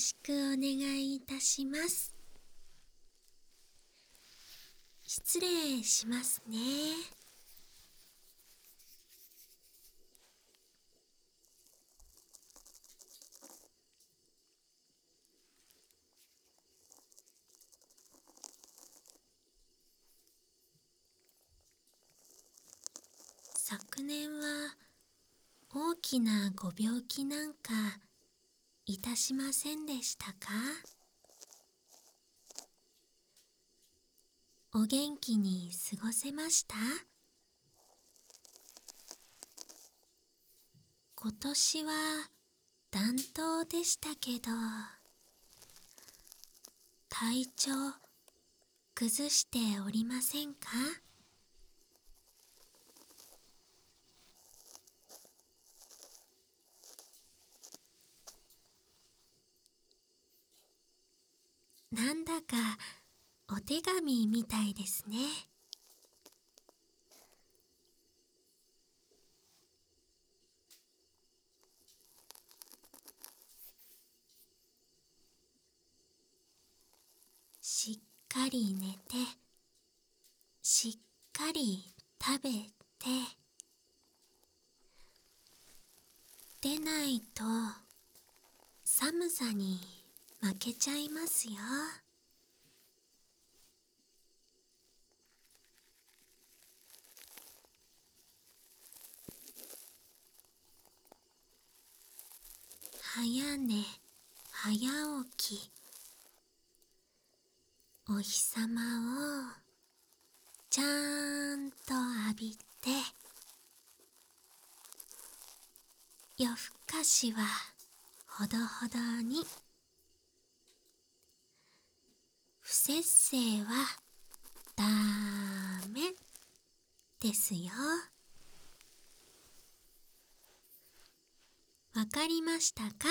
しくお願いいたします。失礼しますね。昨年は大きなご病気なんかいたしませんでしたか？お元気に過ごせました？今年は暖冬でしたけど、体調崩しておりませんか？なんだかお手紙みたいですね。しっかり寝て、しっかり食べて、でないと寒さに負けちゃいますよ。早寝早起き、お日様をちゃんと浴びて、夜更かしはほどほどに、不摂生はダメですよ。わかりましたか？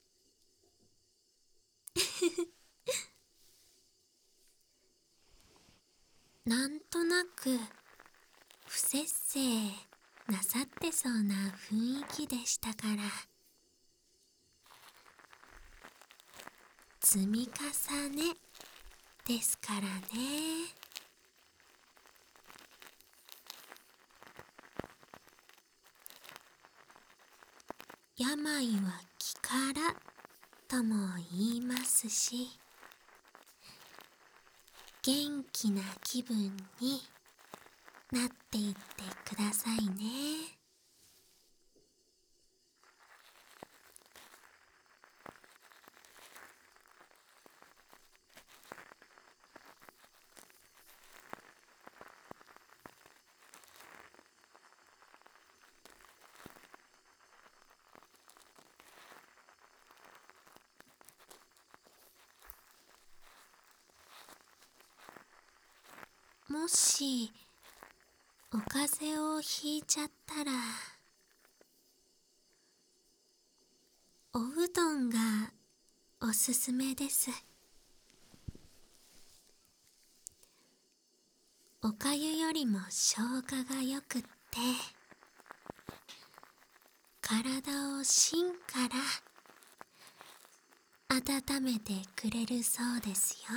なんとなく不摂生なさってそうな雰囲気でしたから、積み重ねですからね。病は気からとも言いますし、元気な気分になっていってくださいね。もしお風邪をひいちゃったら、おうどんがおすすめです。おかゆよりも消化がよくって、体を芯から温めてくれるそうですよ。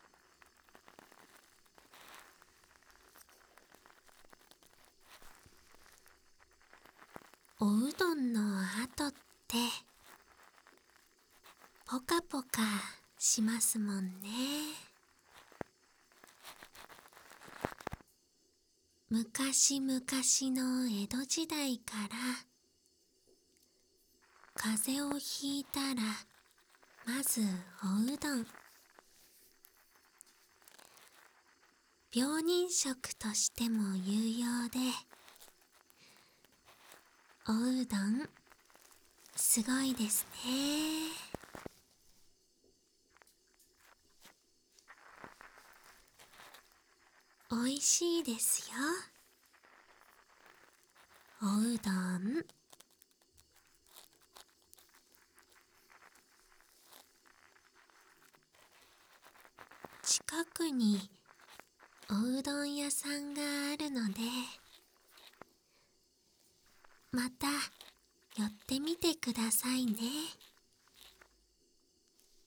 おうどんの後ってポカポカしますもんね。昔々の江戸時代から風邪をひいたらまずおうどん、病人食としても有用で、おうどんすごいですね。おいしいですよ、おうどん。近くにおうどん屋さんがあるので、また寄ってみてくださいね。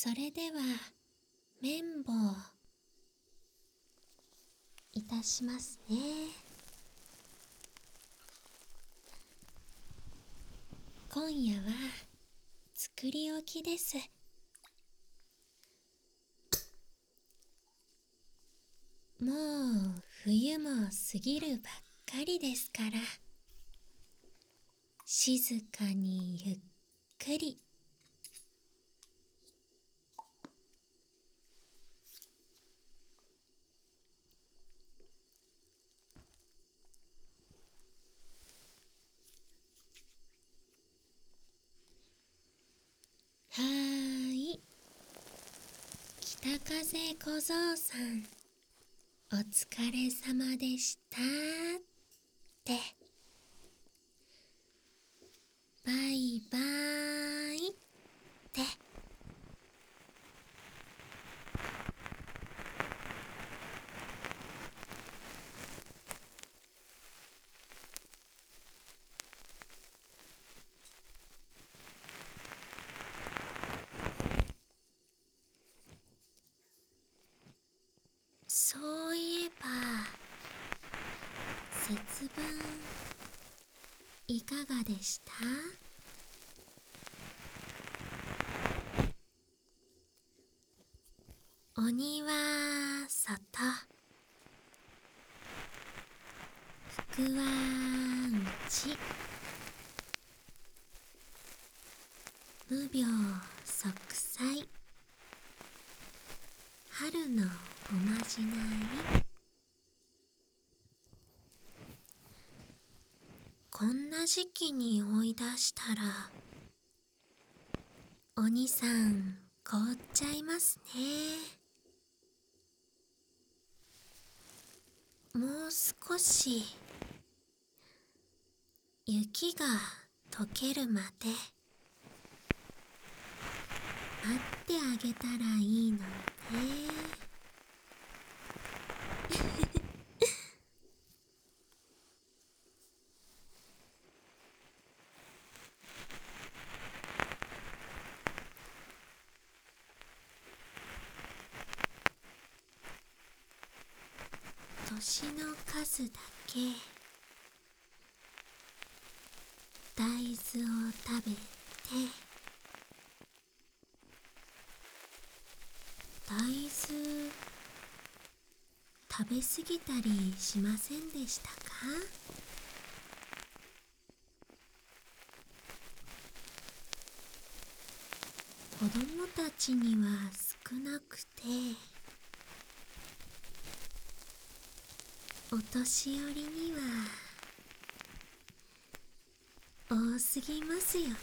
それでは綿棒いたしますね。今夜は作り置きです。もう冬も過ぎるばっかりですから、静かにゆっくり。はーい、北風小僧さん、お疲れ様でしたって。バイバーイって。そういえば、節分いかがでした？鬼は外、福は内。無病息災、春のおまじない。こんな時期に追い出したら、鬼さん凍っちゃいますね。もう少し雪が溶けるまで待ってあげたらいいのにね。年の数だけ大豆を食べて、大豆食べ過ぎたりしませんでしたか？子供たちには少なくて、お年寄りには多すぎますよね。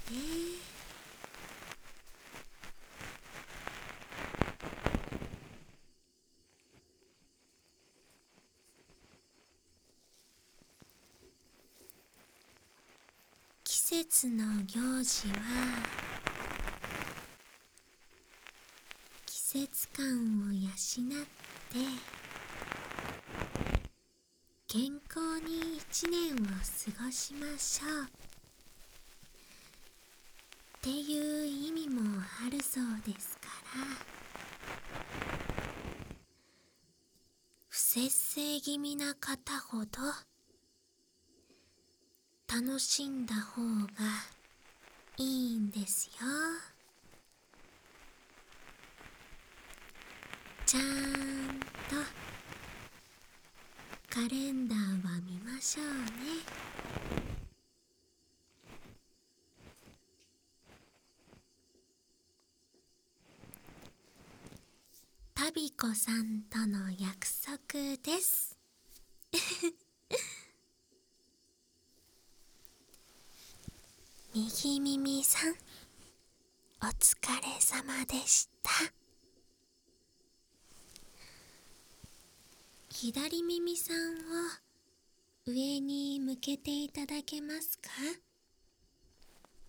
季節の行事は季節感を養って健康に一年を過ごしましょうっていう意味もあるそうですから、不節制気味な方ほど楽しんだ方がいいんですよ。ちゃんとカレンダーは見ましょうね。タビコさんとの約束です。右耳さん、お疲れ様でした。左耳さんを上に向けていただけますか？